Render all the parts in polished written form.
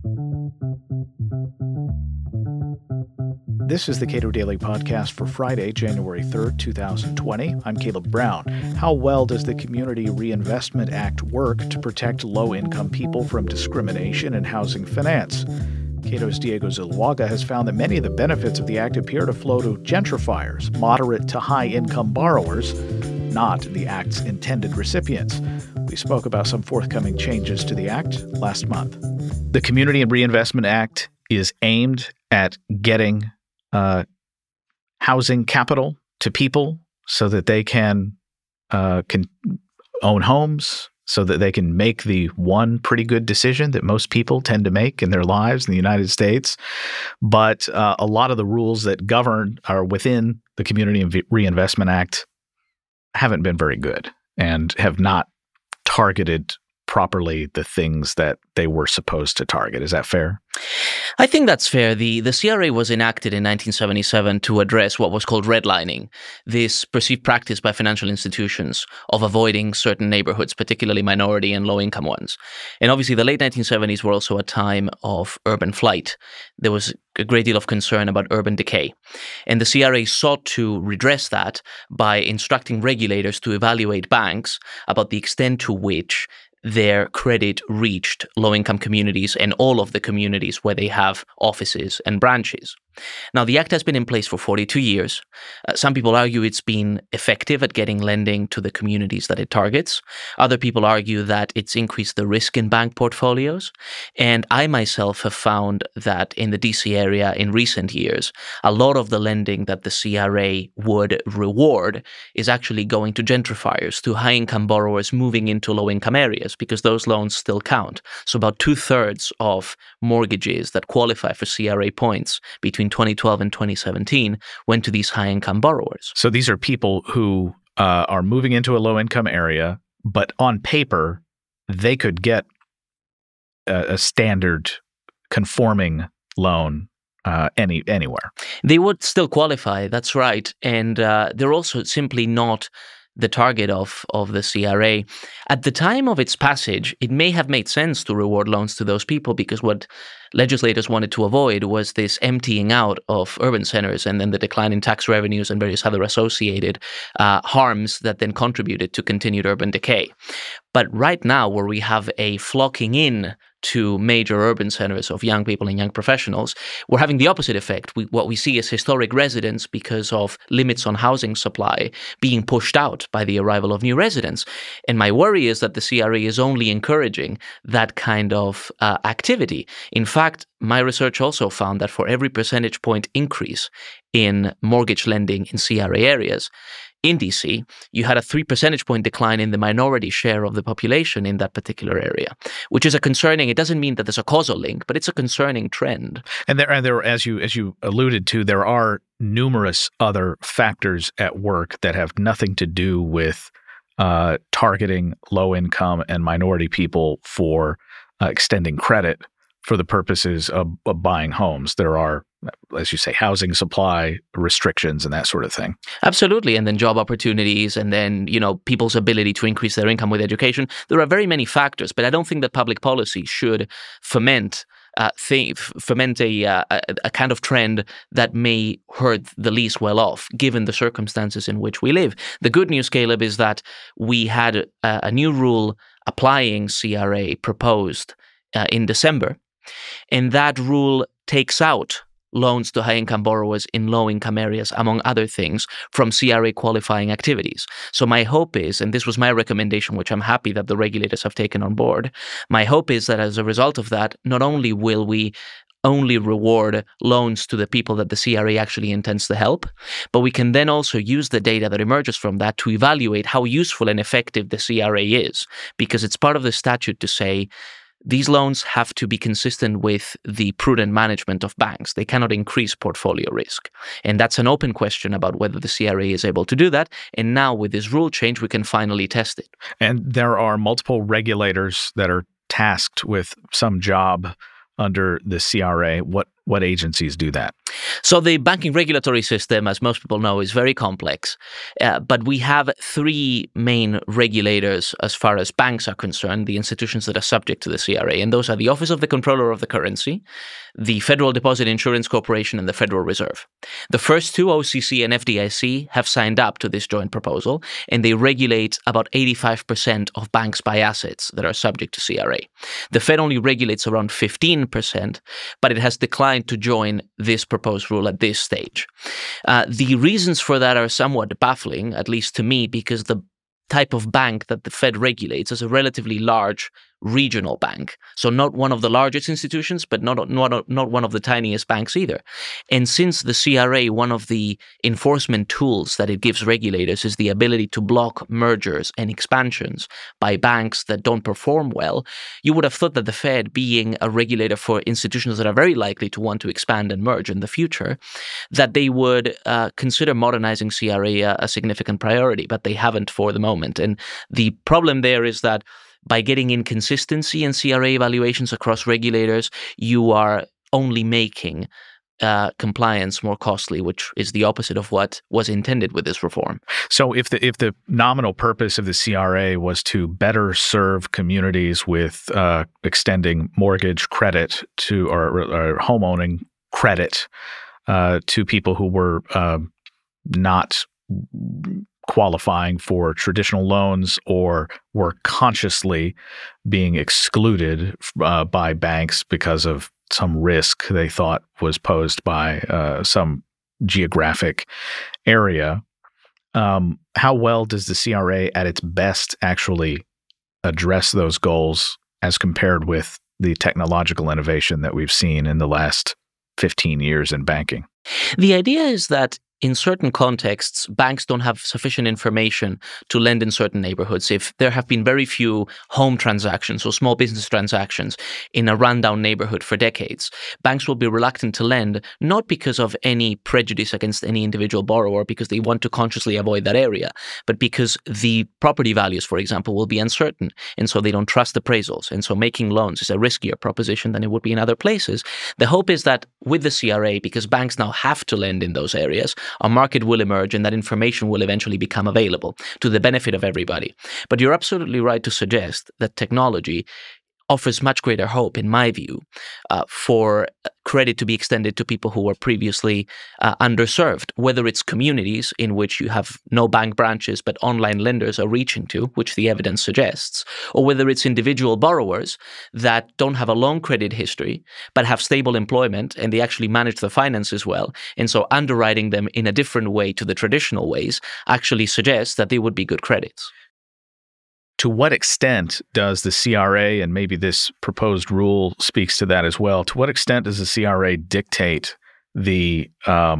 This is the Cato Daily Podcast for Friday, January 3rd, 2020. I'm Caleb Brown. How well does the Community Reinvestment Act work to protect low-income people from discrimination in housing finance? Cato's Diego Zuluaga has found that many of the benefits of the act appear to flow to gentrifiers, moderate to high-income borrowers, not the act's intended recipients. We spoke about some forthcoming changes to the act last month. The Community Reinvestment Act is aimed at getting housing capital to people so that they can own homes, so that they can make the one pretty good decision that most people tend to make in their lives in the United States. But a lot of the rules that govern are within the Community Reinvestment Act haven't been very good and have not targeted properly the things that they were supposed to target. Is that fair? I think that's fair. The CRA was enacted in 1977 to address what was called redlining, this perceived practice by financial institutions of avoiding certain neighborhoods, particularly minority and low-income ones. And obviously, the late 1970s were also a time of urban flight. There was a great deal of concern about urban decay. And the CRA sought to redress that by instructing regulators to evaluate banks about the extent to which their credit reached low-income communities and all of the communities where they have offices and branches. Now, the Act has been in place for 42 years. Some people argue it's been effective at getting lending to the communities that it targets. Other people argue that it's increased the risk in bank portfolios. And I myself have found that in the DC area in recent years, a lot of the lending that the CRA would reward is actually going to gentrifiers, to high-income borrowers moving into low-income areas, because those loans still count. So about 2/3 of mortgages that qualify for CRA points between 2012 and 2017 went to these high-income borrowers. So these are people who are moving into a low-income area, but on paper, they could get a standard conforming loan anywhere. They would still qualify, that's right. And they're also simply not the target of the CRA. At the time of its passage, it may have made sense to reward loans to those people because what legislators wanted to avoid was this emptying out of urban centers and then the decline in tax revenues and various other associated harms that then contributed to continued urban decay. But right now, where we have a flocking in to major urban centers of young people and young professionals, we're having the opposite effect. What we see is historic residents, because of limits on housing supply, being pushed out by the arrival of new residents. And my worry is that the CRA is only encouraging that kind of activity. In fact, my research also found that for every percentage point increase in mortgage lending in CRA areas, in DC, you had a 3 percentage point decline in the minority share of the population in that particular area, which is a concerning. It doesn't mean that there's a causal link, but it's a concerning trend. And there, as you alluded to, there are numerous other factors at work that have nothing to do with targeting low-income and minority people for extending credit for the purposes of buying homes. There are, as you say, housing supply restrictions and that sort of thing. Absolutely. And then job opportunities, and then, people's ability to increase their income with education. There are very many factors, but I don't think that public policy should foment a kind of trend that may hurt the least well off, given the circumstances in which we live. The good news, Caleb, is that we had a new rule applying CRA proposed in December. And that rule takes out loans to high-income borrowers in low-income areas, among other things, from CRA qualifying activities. So my hope is, and this was my recommendation, which I'm happy that the regulators have taken on board, my hope is that as a result of that, not only will we only reward loans to the people that the CRA actually intends to help, but we can then also use the data that emerges from that to evaluate how useful and effective the CRA is, because it's part of the statute to say, these loans have to be consistent with the prudent management of banks. They cannot increase portfolio risk. And that's an open question about whether the CRA is able to do that. And now with this rule change, we can finally test it. And there are multiple regulators that are tasked with some job under the CRA. What what agencies do that? So the banking regulatory system, as most people know, is very complex. But we have three main regulators as far as banks are concerned, the institutions that are subject to the CRA. And those are the Office of the Comptroller of the Currency, the Federal Deposit Insurance Corporation, and the Federal Reserve. The first two, OCC and FDIC, have signed up to this joint proposal, and they regulate about 85% of banks by assets that are subject to CRA. The Fed only regulates around 15%, but it has declined to join this proposed rule at this stage. The reasons for that are somewhat baffling, at least to me, because the type of bank that the Fed regulates is a relatively large regional bank. So not one of the largest institutions, but not one of the tiniest banks either. And since the CRA, one of the enforcement tools that it gives regulators is the ability to block mergers and expansions by banks that don't perform well, you would have thought that the Fed, being a regulator for institutions that are very likely to want to expand and merge in the future, that they would consider modernizing CRA a significant priority, but they haven't for the moment. And the problem there is that by getting inconsistency in CRA evaluations across regulators, you are only making compliance more costly, which is the opposite of what was intended with this reform. So if the nominal purpose of the CRA was to better serve communities with extending mortgage credit to or homeowning credit to people who were not qualifying for traditional loans or were consciously being excluded by banks because of some risk they thought was posed by some geographic area. How well does the CRA at its best actually address those goals as compared with the technological innovation that we've seen in the last 15 years in banking? The idea is that in certain contexts, banks don't have sufficient information to lend in certain neighborhoods. If there have been very few home transactions or small business transactions in a rundown neighborhood for decades, banks will be reluctant to lend, not because of any prejudice against any individual borrower, because they want to consciously avoid that area, but because the property values, for example, will be uncertain. And so they don't trust appraisals. And so making loans is a riskier proposition than it would be in other places. The hope is that with the CRA, because banks now have to lend in those areas, a market will emerge and that information will eventually become available to the benefit of everybody. But you're absolutely right to suggest that technology offers much greater hope, in my view, for credit to be extended to people who were previously underserved, whether it's communities in which you have no bank branches but online lenders are reaching to, which the evidence suggests, or whether it's individual borrowers that don't have a long credit history but have stable employment and they actually manage the finances well. And so underwriting them in a different way to the traditional ways actually suggests that they would be good credits. To what extent does the CRA, and maybe this proposed rule speaks to that as well, to what extent does the CRA dictate the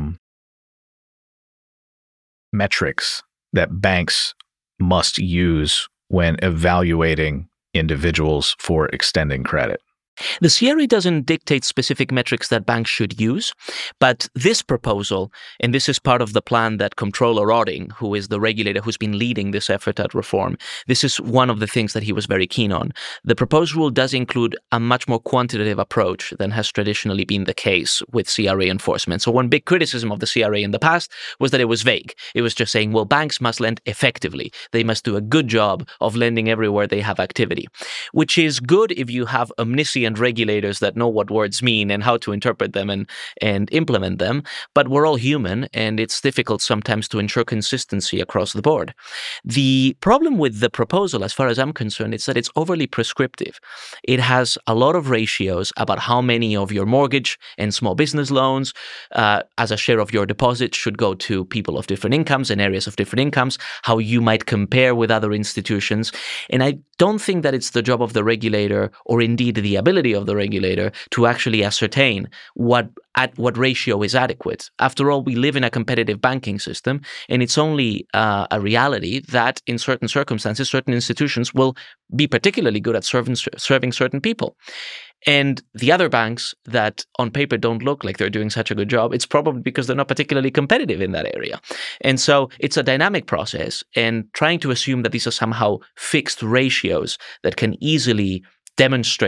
metrics that banks must use when evaluating individuals for extending credit? The CRA doesn't dictate specific metrics that banks should use, but this proposal, and this is part of the plan that Comptroller Otting, who is the regulator who's been leading this effort at reform, this is one of the things that he was very keen on. The proposed rule does include a much more quantitative approach than has traditionally been the case with CRA enforcement. So one big criticism of the CRA in the past was that it was vague. It was just saying, well, banks must lend effectively. They must do a good job of lending everywhere they have activity, which is good if you have omniscient regulators that know what words mean and how to interpret them and implement them. But we're all human, and it's difficult sometimes to ensure consistency across the board. The problem with the proposal, as far as I'm concerned, is that it's overly prescriptive. It has a lot of ratios about how many of your mortgage and small business loans as a share of your deposits should go to people of different incomes and areas of different incomes, how you might compare with other institutions. And I don't think that it's the job of the regulator, or indeed the ability of the regulator, to actually ascertain what ratio is adequate. After all, we live in a competitive banking system, and it's only a reality that in certain circumstances, certain institutions will be particularly good at serving certain people. And the other banks that on paper don't look like they're doing such a good job, it's probably because they're not particularly competitive in that area. And so it's a dynamic process, and trying to assume that these are somehow fixed ratios that can easily demonstrate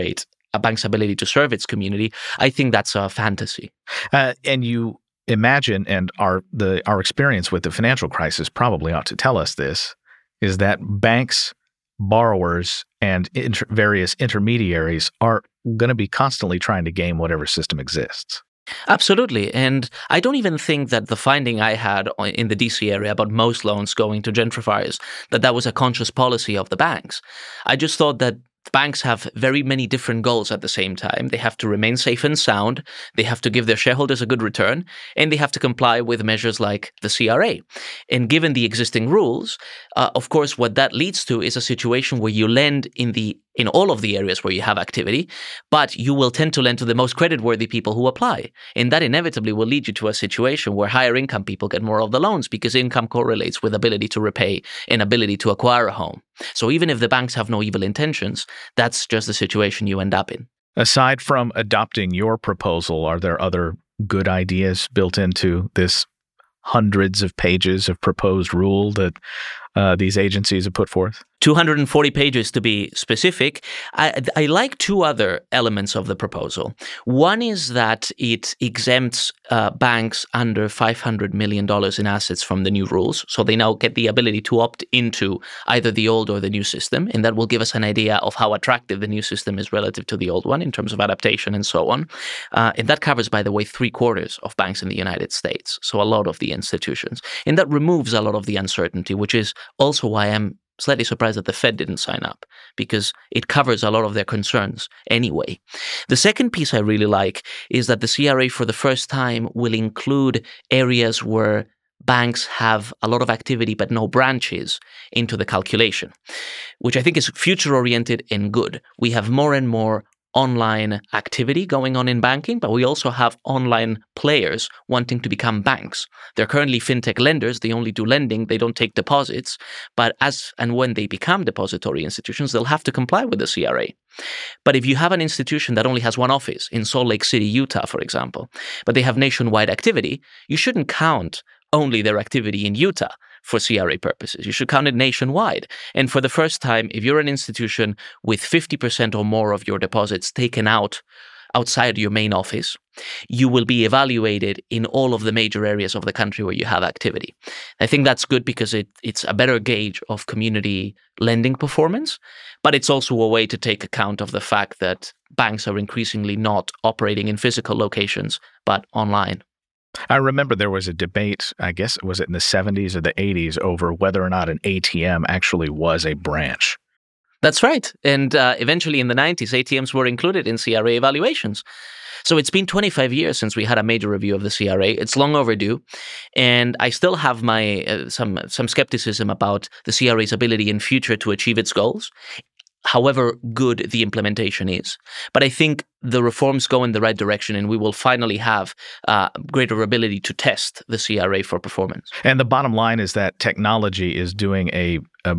a bank's ability to serve its community, I think that's a fantasy. And you imagine, and our experience with the financial crisis probably ought to tell us this, is that banks, borrowers, and various intermediaries are going to be constantly trying to game whatever system exists. Absolutely. And I don't even think that the finding I had in the DC area about most loans going to gentrifiers, that was a conscious policy of the banks. I just thought that banks have very many different goals at the same time. They have to remain safe and sound, they have to give their shareholders a good return, and they have to comply with measures like the CRA. And given the existing rules, of course, what that leads to is a situation where you lend in all of the areas where you have activity, but you will tend to lend to the most creditworthy people who apply. And that inevitably will lead you to a situation where higher income people get more of the loans because income correlates with ability to repay and ability to acquire a home. So even if the banks have no evil intentions, that's just the situation you end up in. Aside from adopting your proposal, are there other good ideas built into this hundreds of pages of proposed rule that these agencies have put forth? 240 pages to be specific. I like two other elements of the proposal. One is that it exempts banks under $500 million in assets from the new rules. So they now get the ability to opt into either the old or the new system. And that will give us an idea of how attractive the new system is relative to the old one in terms of adaptation and so on. And that covers, by the way, 3/4 of banks in the United States. So a lot of the institutions. And that removes a lot of the uncertainty, which is also why I'm slightly surprised that the Fed didn't sign up, because it covers a lot of their concerns anyway. The second piece I really like is that the CRA for the first time will include areas where banks have a lot of activity but no branches into the calculation, which I think is future-oriented and good. We have more and more online activity going on in banking, but we also have online players wanting to become banks. They're currently fintech lenders. They only do lending. They don't take deposits. But as and when they become depository institutions, they'll have to comply with the CRA. But if you have an institution that only has one office in Salt Lake City, Utah, for example, but they have nationwide activity, you shouldn't count only their activity in Utah for CRA purposes. You should count it nationwide. And for the first time, if you're an institution with 50% or more of your deposits taken out outside your main office, you will be evaluated in all of the major areas of the country where you have activity. I think that's good because it's a better gauge of community lending performance, but it's also a way to take account of the fact that banks are increasingly not operating in physical locations, but online. I remember there was a debate, I guess, was it in the 70s or the 80s, over whether or not an ATM actually was a branch. That's right. And eventually in the 90s, ATMs were included in CRA evaluations. So it's been 25 years since we had a major review of the CRA. It's long overdue. And I still have my some skepticism about the CRA's ability in future to achieve its goals, however good the implementation is. But I think the reforms go in the right direction, and we will finally have greater ability to test the CRA for performance. And the bottom line is that technology is doing a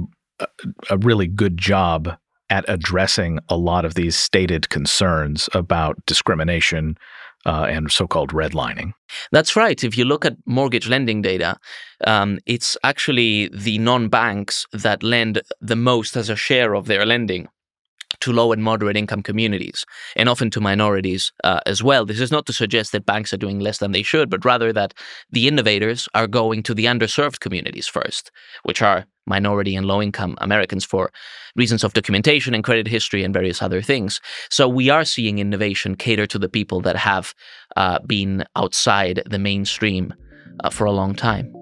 really good job at addressing a lot of these stated concerns about discrimination and so-called redlining. That's right. If you look at mortgage lending data, it's actually the non-banks that lend the most as a share of their lending to low and moderate income communities, and often to minorities as well. This is not to suggest that banks are doing less than they should, but rather that the innovators are going to the underserved communities first, which are minority and low-income Americans for reasons of documentation and credit history and various other things. So we are seeing innovation cater to the people that have been outside the mainstream for a long time.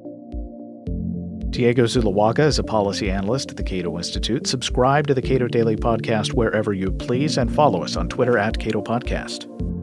Diego Zuloaga is a policy analyst at the Cato Institute. Subscribe to the Cato Daily Podcast wherever you please and follow us on Twitter @CatoPodcast.